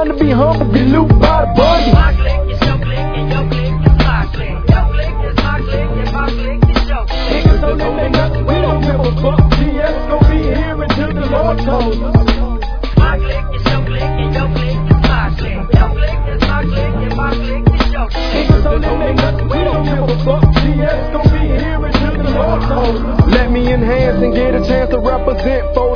time to be humble, be looped by the buggy. My click is your click and your click is my click. Your click is my click and my click is your click. Niggas don't let they nuts, we don't give a fuck. GS gon' be here until the Lord told us. My click is your click and your click is my click. Your click is my click and my click is your click. Niggas don't let they nuts, we don't give a fuck. GS gon' be here until the Lord told us. Let me enhance and get a chance to represent for